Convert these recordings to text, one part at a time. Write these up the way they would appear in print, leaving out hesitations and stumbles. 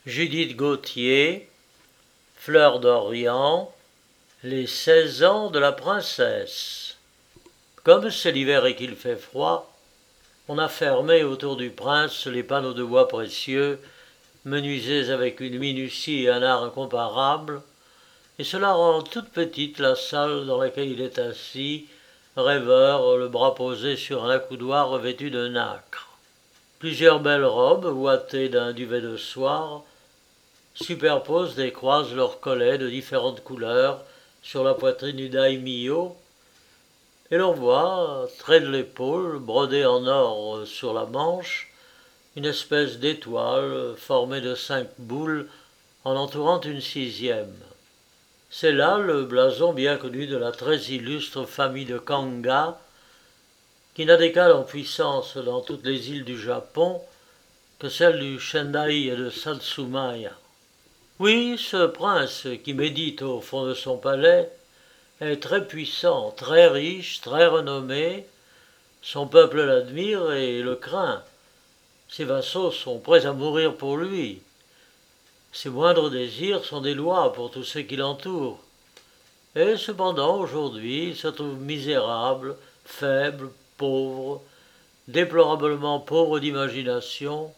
Judith Gautier, Fleur d'Orient, les 16 ans de la princesse. Comme c'est l'hiver et qu'il fait froid, on a fermé autour du prince les panneaux de bois précieux, menuisés avec une minutie et un art incomparables, et cela rend toute petite la salle dans laquelle il est assis, rêveur, le bras posé sur un accoudoir revêtu de nacre. Plusieurs belles robes, ouatées d'un duvet de soie, superposent et croisent leurs collets de différentes couleurs sur la poitrine du daimyo, et l'on voit, trait de l'épaule, brodé en or sur la manche, une espèce d'étoile formée de 5 boules en entourant une 6e. C'est là le blason bien connu de la très illustre famille de Kanga, qui n'a d'égal en puissance dans toutes les îles du Japon que celle du Sendai et de Satsumaya. Oui, ce prince qui médite au fond de son palais est très puissant, très riche, très renommé. Son peuple l'admire et le craint. Ses vassaux sont prêts à mourir pour lui. Ses moindres désirs sont des lois pour tous ceux qui l'entourent. Et cependant, aujourd'hui, il se trouve misérable, faible, pauvre, déplorablement pauvre d'imagination,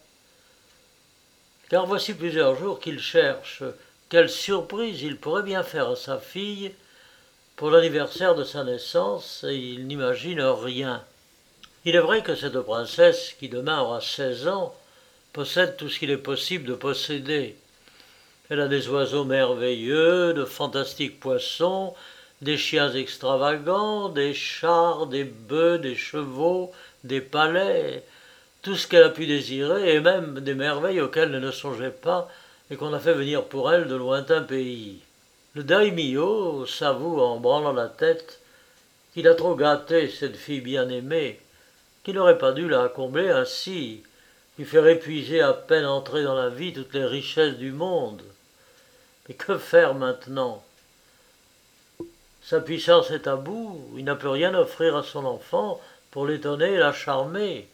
car voici plusieurs jours qu'il cherche quelle surprise il pourrait bien faire à sa fille pour l'anniversaire de sa naissance, et il n'imagine rien. Il est vrai que cette princesse, qui demain aura 16 ans, possède tout ce qu'il est possible de posséder. Elle a des oiseaux merveilleux, de fantastiques poissons, des chiens extravagants, des chars, des bœufs, des chevaux, des palais, tout ce qu'elle a pu désirer, et même des merveilles auxquelles elle ne songeait pas et qu'on a fait venir pour elle de lointains pays. Le daimyo s'avoue en branlant la tête qu'il a trop gâté cette fille bien-aimée, qu'il n'aurait pas dû la combler ainsi, lui faire épuiser à peine entrée dans la vie toutes les richesses du monde. Mais que faire maintenant? Sa puissance est à bout, il n'a plus rien offrir à son enfant pour l'étonner et la charmer.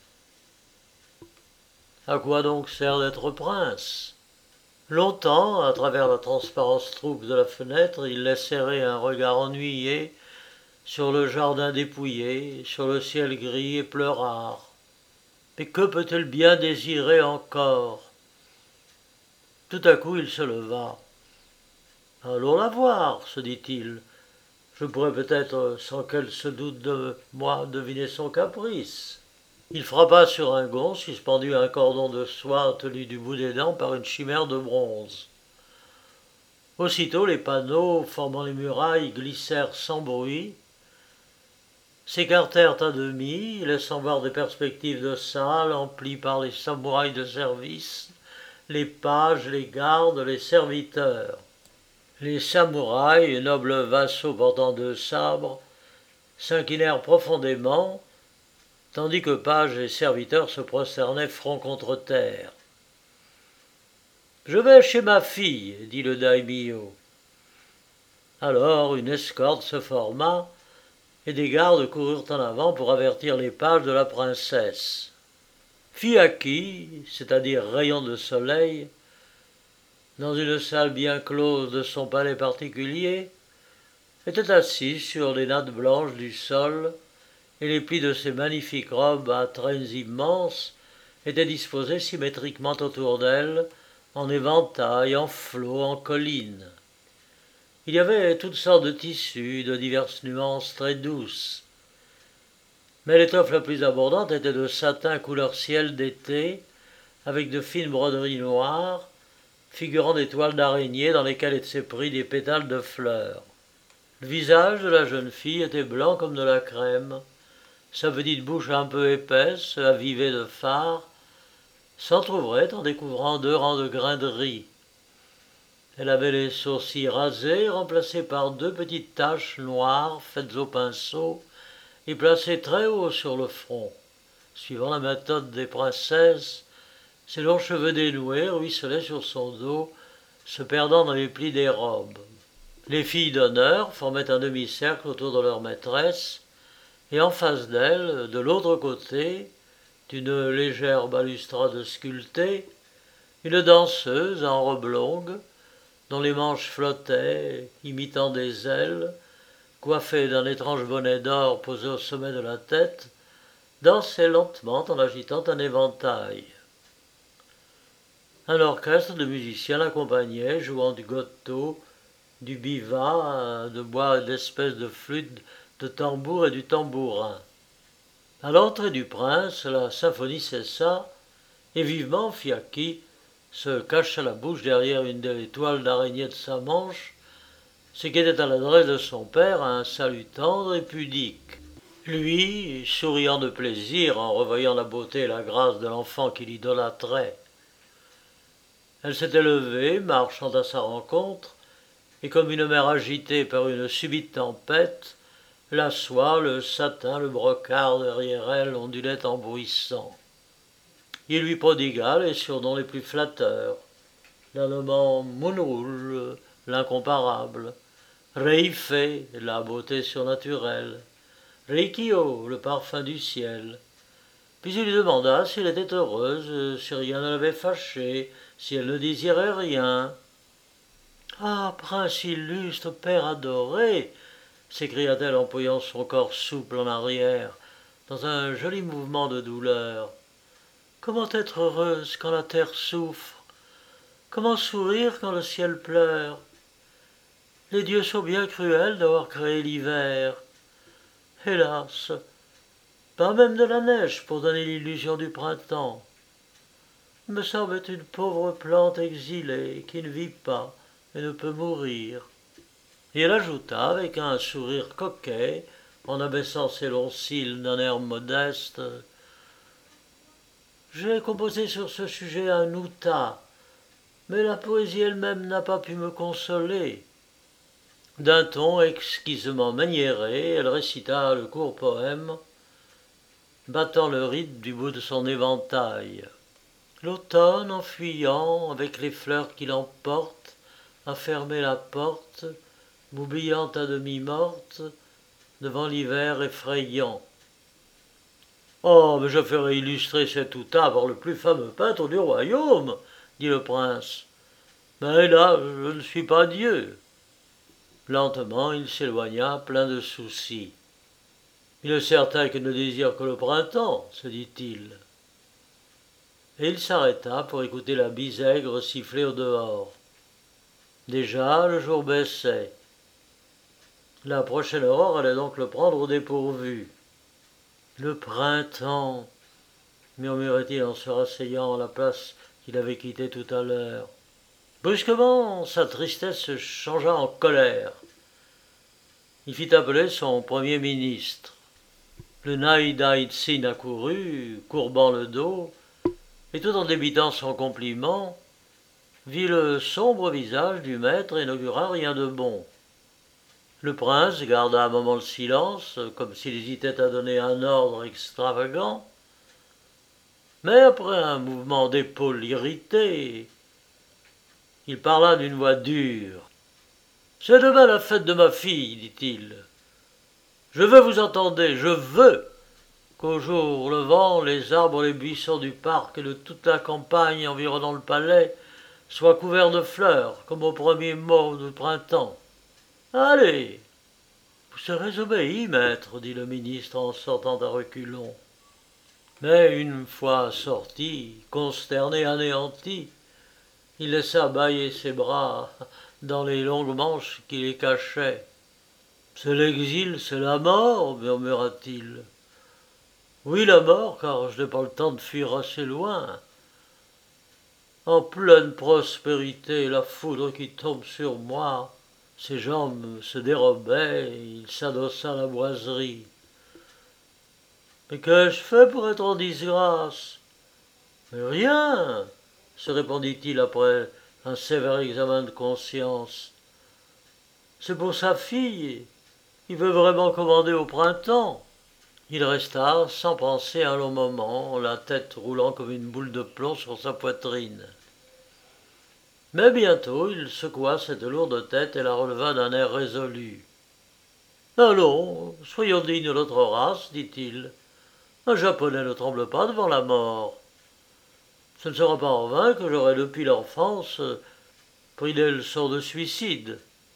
À quoi donc sert d'être prince? Longtemps, à travers la transparence trouble de la fenêtre, il laisse errer un regard ennuyé sur le jardin dépouillé, sur le ciel gris et pleurard. Mais que peut-elle bien désirer encore? Tout à coup, il se leva. Allons la voir, se dit-il. Je pourrais peut-être, sans qu'elle se doute de moi, deviner son caprice. Il frappa sur un gond suspendu à un cordon de soie tenu du bout des dents par une chimère de bronze. Aussitôt les panneaux formant les murailles glissèrent sans bruit, s'écartèrent à demi, laissant voir des perspectives de salles emplies par les samouraïs de service, les pages, les gardes, les serviteurs. Les samouraïs, nobles vassaux portant 2 sabres, s'inclinèrent profondément, tandis que pages et serviteurs se prosternaient front contre terre. « Je vais chez ma fille, » dit le daimyo. Alors une escorte se forma, et des gardes coururent en avant pour avertir les pages de la princesse. Fiaki, c'est-à-dire rayon de soleil, dans une salle bien close de son palais particulier, était assise sur les nattes blanches du sol, et les plis de ses magnifiques robes à traînes immenses étaient disposés symétriquement autour d'elle, en éventail, en flots, en collines. Il y avait toutes sortes de tissus, de diverses nuances très douces. Mais l'étoffe la plus abondante était de satin couleur ciel d'été, avec de fines broderies noires, figurant des toiles d'araignée dans lesquelles étaient pris des pétales de fleurs. Le visage de la jeune fille était blanc comme de la crème, sa petite bouche un peu épaisse, avivée de fard, s'entr'ouvrait en découvrant 2 rangs de grains de riz. Elle avait les sourcils rasés, remplacés par 2 petites taches noires faites au pinceau et placées très haut sur le front. Suivant la méthode des princesses, ses longs cheveux dénoués ruisselaient sur son dos, se perdant dans les plis des robes. Les filles d'honneur formaient un demi-cercle autour de leur maîtresse, et en face d'elle, de l'autre côté, d'une légère balustrade sculptée, Une danseuse en robe longue, dont les manches flottaient, imitant des ailes, coiffée d'un étrange bonnet d'or posé au sommet de la tête, dansait lentement en agitant un éventail. Un orchestre de musiciens l'accompagnait, jouant du gotto, du biva, de bois et d'espèces de flûtes, de tambour et du tambourin. À l'entrée du prince, la symphonie cessa, et vivement Fiacchi se cacha la bouche derrière une des toiles d'araignée de sa manche, ce qui était à l'adresse de son père un salut tendre et pudique. Lui, souriant de plaisir en revoyant la beauté et la grâce de l'enfant qu'il idolâtrait. Elle s'était levée, marchant à sa rencontre, et comme une mer agitée par une subite tempête, la soie, le satin, le brocart derrière elle ondulaient en bruissant. Il lui prodigua les surnoms les plus flatteurs, la nommant Moonrul, l'incomparable, Reife, la beauté surnaturelle, Rikio, le parfum du ciel. Puis il lui demanda si elle était heureuse, si rien ne l'avait fâchée, si elle ne désirait rien. Ah, prince illustre, père adoré, s'écria-t-elle en pliant son corps souple en arrière, dans un joli mouvement de douleur. Comment être heureuse quand la terre souffre? Comment sourire quand le ciel pleure? Les dieux sont bien cruels d'avoir créé l'hiver. Hélas, pas même de la neige pour donner l'illusion du printemps. Il me semble être une pauvre plante exilée qui ne vit pas et ne peut mourir. Et elle ajouta avec un sourire coquet, en abaissant ses longs cils d'un air modeste, « J'ai composé sur ce sujet un outa, mais la poésie elle-même n'a pas pu me consoler. » D'un ton exquisement maniéré, elle récita le court poème, battant le rythme du bout de son éventail. L'automne, en fuyant, avec les fleurs qui l'emportent, a fermé la porte, m'oubliant à demi morte, devant l'hiver effrayant. Oh, mais je ferai illustrer cet outa par le plus fameux peintre du royaume, dit le prince. Mais là, je ne suis pas Dieu. Lentement, il s'éloigna, plein de soucis. Il est certain qu'il ne désire que le printemps, se dit-il. Et il s'arrêta pour écouter la bisaigre siffler au dehors. Déjà, le jour baissait. La prochaine aurore allait donc le prendre au dépourvu. Le printemps, murmurait-il en se rasseyant à la place qu'il avait quittée tout à l'heure. Brusquement, sa tristesse se changea en colère. Il fit appeler son premier ministre. Le Naïdaïtsin accourut, courbant le dos, et tout en débitant son compliment, vit le sombre visage du maître et n'augura rien de bon. Le prince garda un moment le silence, comme s'il hésitait à donner un ordre extravagant, mais après un mouvement d'épaule irrité, il parla d'une voix dure. « C'est demain la fête de ma fille, dit-il. Je veux vous entendre, je veux qu'au jour levant, les arbres, les buissons du parc et de toute la campagne environnant le palais soient couverts de fleurs, comme au premier mot du printemps. Allez, vous serez obéi, maître, dit le ministre en sortant à reculons. Mais une fois sorti, consterné, anéanti, il laissa bâiller ses bras dans les longues manches qui les cachaient. « C'est l'exil, c'est la mort, murmura-t-il. Oui, la mort, car je n'ai pas le temps de fuir assez loin. En pleine prospérité, la foudre qui tombe sur moi, ses jambes se dérobaient, et il s'adossa à la boiserie. Mais qu'ai-je fait pour être en disgrâce? Mais rien, se répondit-il après un sévère examen de conscience. C'est pour sa fille. Il veut vraiment commander au printemps. Il resta sans penser un long moment, la tête roulant comme une boule de plomb sur sa poitrine. Mais bientôt il secoua cette lourde tête et la releva d'un air résolu. « Allons, soyons dignes de notre race, dit-il. Un Japonais ne tremble pas devant la mort. Ce ne sera pas en vain que j'aurai depuis l'enfance pris des leçons de suicide.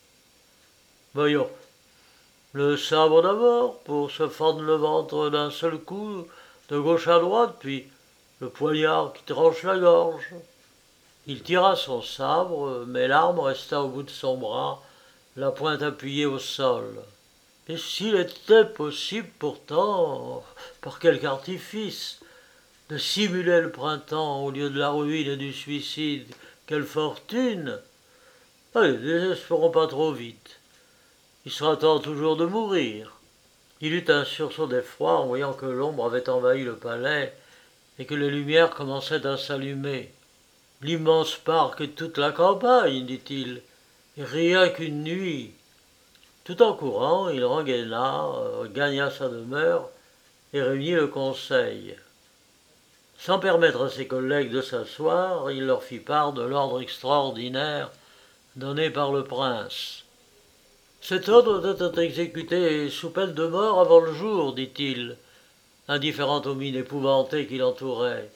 Voyons, le sabre d'abord, pour se fendre le ventre d'un seul coup, de gauche à droite, puis le poignard qui tranche la gorge. Il tira son sabre, mais l'arme resta au bout de son bras, la pointe appuyée au sol. Et s'il était possible pourtant, par quelque artifice, de simuler le printemps au lieu de la ruine et du suicide, quelle fortune! Allez, désespérons pas trop vite. Il sera temps toujours de mourir. Il eut un sursaut d'effroi en voyant que l'ombre avait envahi le palais et que les lumières commençaient à s'allumer. L'immense parc et toute la campagne, dit-il, et rien qu'une nuit. Tout en courant, il rengaina, gagna sa demeure et réunit le conseil. Sans permettre à ses collègues de s'asseoir, il leur fit part de l'ordre extraordinaire donné par le prince. Cet ordre doit être exécuté sous peine de mort avant le jour, dit-il, indifférent aux mines épouvantées qui l'entouraient.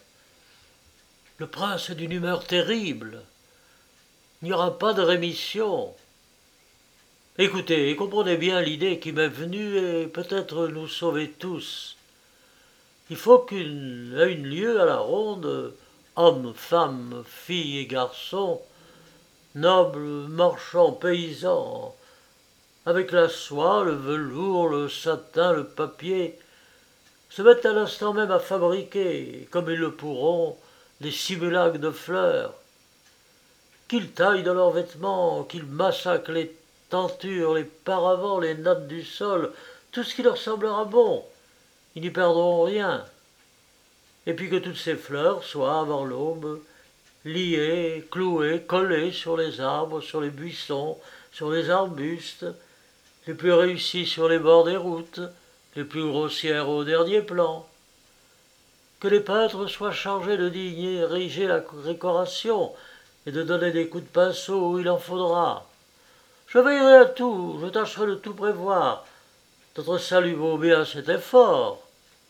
Le prince est d'une humeur terrible. Il n'y aura pas de rémission. Écoutez et comprenez bien l'idée qui m'est venue et peut-être nous sauver tous. Il faut ait une lieu à la ronde, hommes, femmes, filles et garçons, nobles, marchands, paysans, avec la soie, le velours, le satin, le papier, se mettent à l'instant même à fabriquer, comme ils le pourront, des simulacres de fleurs, qu'ils taillent dans leurs vêtements, qu'ils massacrent les tentures, les paravents, les nattes du sol, tout ce qui leur semblera bon. Ils n'y perdront rien. Et puis que toutes ces fleurs soient, avant l'aube, liées, clouées, collées sur les arbres, sur les buissons, sur les arbustes, les plus réussies sur les bords des routes, les plus grossières au dernier plan. Que les peintres soient chargés de diriger la décoration et de donner des coups de pinceau où il en faudra. Je veillerai à tout, je tâcherai de tout prévoir. Notre salut vaut bien cet effort.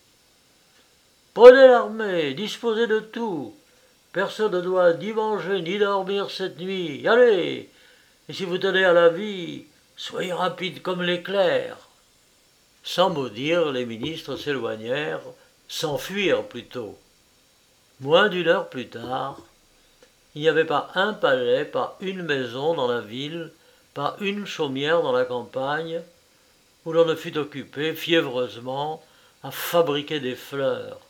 Prenez l'armée, disposez de tout. Personne ne doit ni manger ni dormir cette nuit. Allez, et si vous tenez à la vie, soyez rapide comme l'éclair. Sans mot dire, les ministres s'éloignèrent, s'enfuirent plutôt. Moins d'une heure plus tard, il n'y avait pas un palais, pas une maison dans la ville, pas une chaumière dans la campagne, où l'on ne fût occupé fiévreusement à fabriquer des fleurs.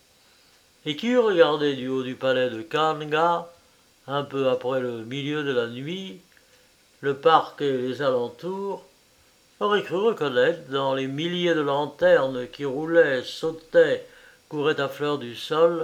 Et qui eût regardé du haut du palais de Kanga, un peu après le milieu de la nuit, le parc et les alentours, aurait cru reconnaître dans les milliers de lanternes qui roulaient, sautaient, couraient à fleur du sol,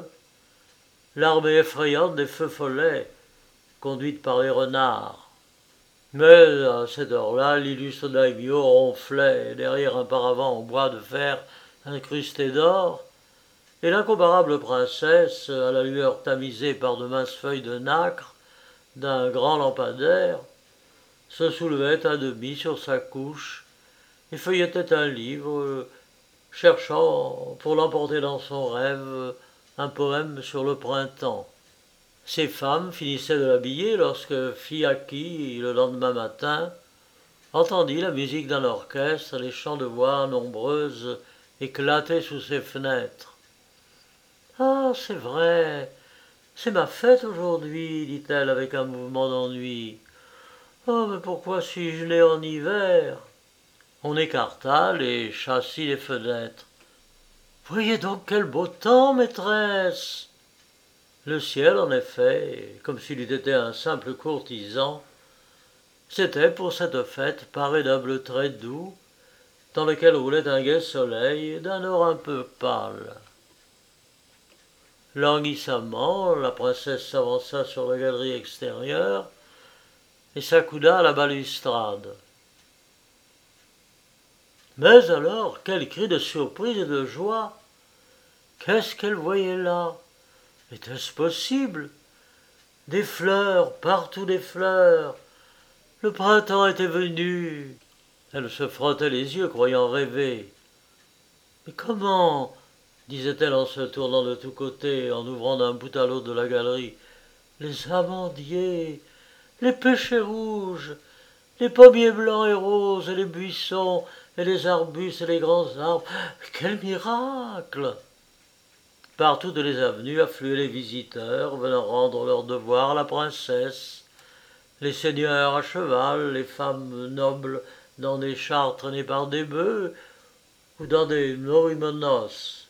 l'armée effrayante des feux follets, conduite par les renards. Mais à cette heure-là, l'illustre daimyo ronflait derrière un paravent en bois de fer incrusté d'or, et l'incomparable princesse, à la lueur tamisée par de minces feuilles de nacre d'un grand lampadaire, se soulevait à demi sur sa couche et feuilletait un livre, cherchant, pour l'emporter dans son rêve, un poème sur le printemps. Ces femmes finissaient de l'habiller lorsque Fiaki, le lendemain matin, entendit la musique d'un orchestre et les chants de voix nombreuses éclataient sous ses fenêtres. « Ah, c'est vrai, c'est ma fête aujourd'hui, dit-elle avec un mouvement d'ennui. Oh, mais pourquoi suis-je née en hiver? On écarta les châssis des fenêtres. Voyez donc quel beau temps, maîtresse! Le ciel, en effet, comme s'il eût été un simple courtisan, s'était pour cette fête paré d'un bleu très doux, dans lequel roulait un gai soleil d'un or un peu pâle. Languissamment, la princesse s'avança sur la galerie extérieure et s'accouda à la balustrade. Mais alors, quel cri de surprise et de joie! Qu'est-ce qu'elle voyait là? Était-ce possible? Des fleurs, partout des fleurs. Le printemps était venu. Elle se frottait les yeux, croyant rêver. Mais comment? disait-elle en se tournant de tous côtés et en ouvrant d'un bout à l'autre de la galerie. Les amandiers, les pêchers rouges, les pommiers blancs et roses, et les buissons, et les arbustes, et les grands arbres. Quel miracle! Par toutes les avenues affluaient les visiteurs, venant rendre leur devoir à la princesse. Les seigneurs à cheval, les femmes nobles dans des chars traînés par des bœufs, ou dans des morimonos.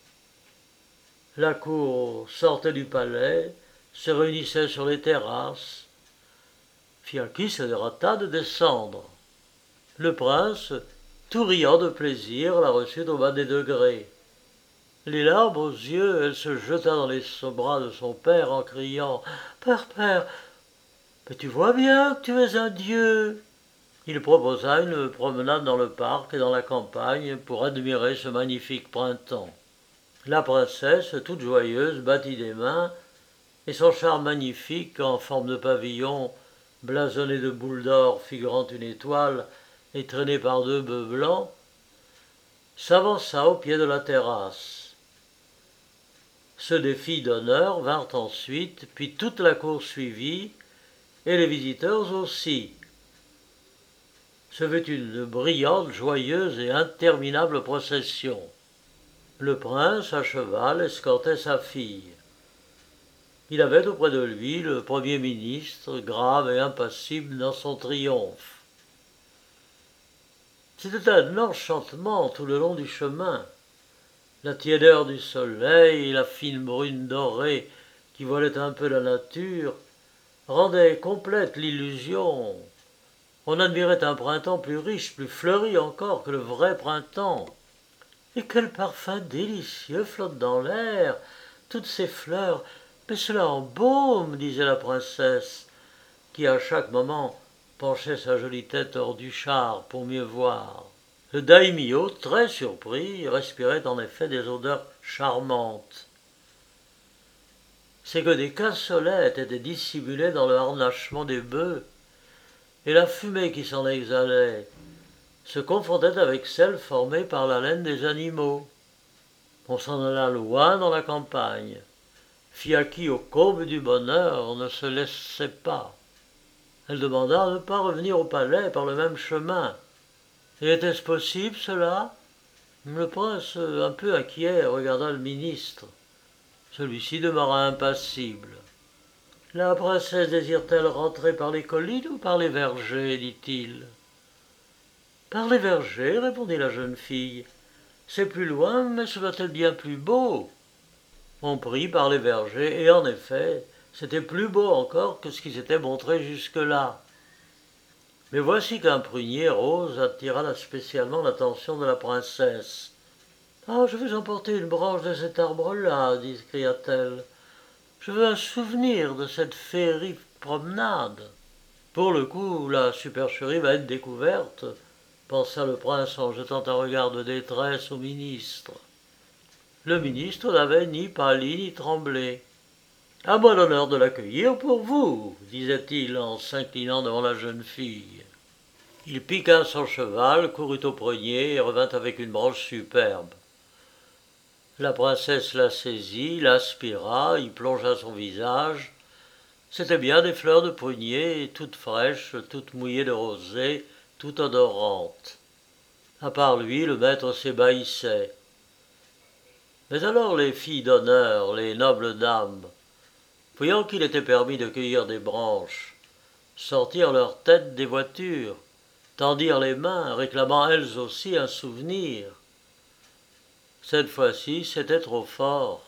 La cour sortait du palais, se réunissait sur les terrasses. Fianchy se hâta de descendre. Le prince, tout riant de plaisir, la reçut au bas des degrés. Les larmes aux yeux, elle se jeta dans les bras de son père en criant « Père, père, mais tu vois bien que tu es un dieu !» Il proposa une promenade dans le parc et dans la campagne pour admirer ce magnifique printemps. La princesse, toute joyeuse, battit des mains, et son char magnifique, en forme de pavillon, blasonné de boules d'or figurant une étoile et traîné par deux bœufs blancs, s'avança au pied de la terrasse. Ceux des filles d'honneur vinrent ensuite, puis toute la cour suivit, et les visiteurs aussi. Ce fut une brillante, joyeuse et interminable procession. Le prince, à cheval, escortait sa fille. Il avait auprès de lui le Premier ministre, grave et impassible dans son triomphe. C'était un enchantement tout le long du chemin. La tiédeur du soleil, la fine brune dorée qui voilait un peu la nature, rendaient complète l'illusion. On admirait un printemps plus riche, plus fleuri encore que le vrai printemps. Et quel parfum délicieux flotte dans l'air, toutes ces fleurs, mais cela embaume, disait la princesse, qui à chaque moment penchait sa jolie tête hors du char pour mieux voir. Le daimyo, très surpris, respirait en effet des odeurs charmantes. C'est que des cassolettes étaient dissimulées dans le harnachement des bœufs, et la fumée qui s'en exhalait se confondait avec celle formée par la laine des animaux. On s'en alla loin dans la campagne. Fianchy, au comble du bonheur, ne se laissait pas. Elle demanda à ne pas revenir au palais par le même chemin. Et était-ce possible, cela? Le prince, un peu inquiet, regarda le ministre. Celui-ci demeura impassible. La princesse désire-t-elle rentrer par les collines ou par les vergers, dit-il. Par les vergers, répondit la jeune fille. C'est plus loin, mais ce doit être bien plus beau. On prit par les vergers, et en effet, c'était plus beau encore que ce qui s'était montré jusque-là. Mais voici qu'un prunier rose attira spécialement l'attention de la princesse. « Ah, je veux emporter une branche de cet arbre-là, cria-t-elle. Je veux un souvenir de cette féerie promenade. Pour le coup, la supercherie va être découverte, pensa le prince en jetant un regard de détresse au ministre. Le ministre n'avait ni pâli ni tremblé. « À moi l'honneur de l'accueillir pour vous, disait-il en s'inclinant devant la jeune fille. Il piqua son cheval, courut au prunier et revint avec une branche superbe. La princesse la saisit, l'aspira, y plongea son visage. C'étaient bien des fleurs de prunier, toutes fraîches, toutes mouillées de rosée, toutes odorantes. À part lui, le maître s'ébahissait. Mais alors les filles d'honneur, les nobles dames, voyant qu'il était permis de cueillir des branches, sortirent leurs têtes des voitures, tendirent les mains, réclamant elles aussi un souvenir. Cette fois-ci, c'était trop fort.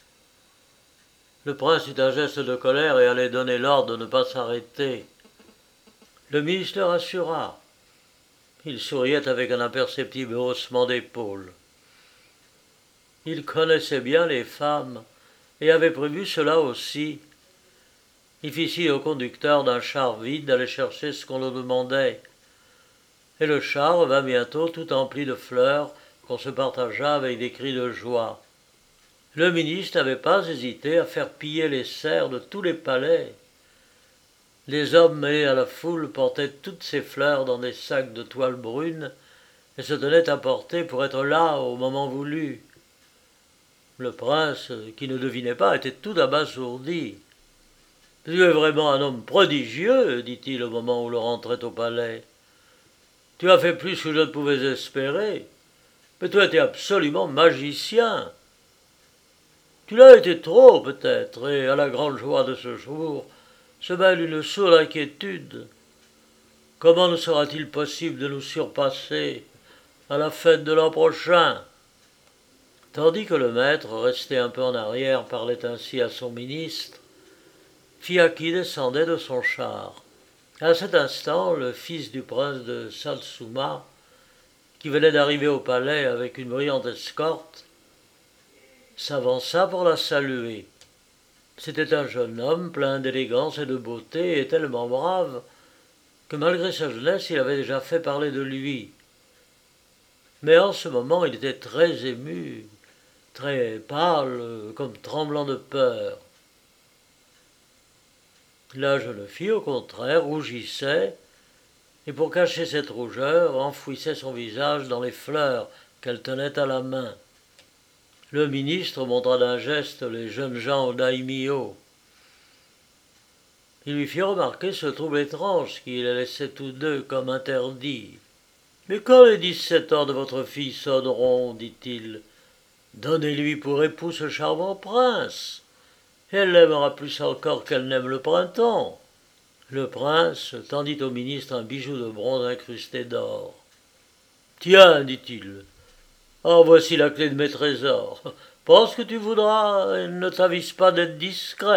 Le prince eut un geste de colère et allait donner l'ordre de ne pas s'arrêter. Le ministre le rassura. Il souriait avec un imperceptible haussement d'épaules. Il connaissait bien les femmes et avait prévu cela aussi. Il fit signe au conducteur d'un char vide d'aller chercher ce qu'on lui demandait. Et le char revint bientôt tout empli de fleurs qu'on se partagea avec des cris de joie. Le ministre n'avait pas hésité à faire piller les serfs de tous les palais. Les hommes mêlés à la foule portaient toutes ces fleurs dans des sacs de toile brune et se tenaient à porter pour être là au moment voulu. Le prince, qui ne devinait pas, était tout abasourdi. « Tu es vraiment un homme prodigieux, dit-il au moment où le rentrait au palais. Tu as fait plus que je ne pouvais espérer. Mais tu étais absolument magicien. Tu l'as été trop, peut-être, et à la grande joie de ce jour se mêle une sourde inquiétude. Comment nous sera-t-il possible de nous surpasser à la fête de l'an prochain ?» Tandis que le maître, resté un peu en arrière, parlait ainsi à son ministre, Phiaki descendait de son char. À cet instant, le fils du prince de Satsuma, qui venait d'arriver au palais avec une brillante escorte, s'avança pour la saluer. C'était un jeune homme plein d'élégance et de beauté et tellement brave que malgré sa jeunesse, il avait déjà fait parler de lui. Mais en ce moment, il était très ému, très pâle, comme tremblant de peur. La jeune fille, au contraire, rougissait, et pour cacher cette rougeur, enfouissait son visage dans les fleurs qu'elle tenait à la main. Le ministre montra d'un geste les jeunes gens au daimyo. Il lui fit remarquer ce trouble étrange qui les laissait tous deux comme interdits. « Mais quand les 17 ans de votre fille sonneront, dit-il, donnez-lui pour époux ce charmant prince, et elle l'aimera plus encore qu'elle n'aime le printemps. » Le prince tendit au ministre un bijou de bronze incrusté d'or. « Tiens, dit-il, en voici la clé de mes trésors. Pense que tu voudras et ne t'avise pas d'être discret. »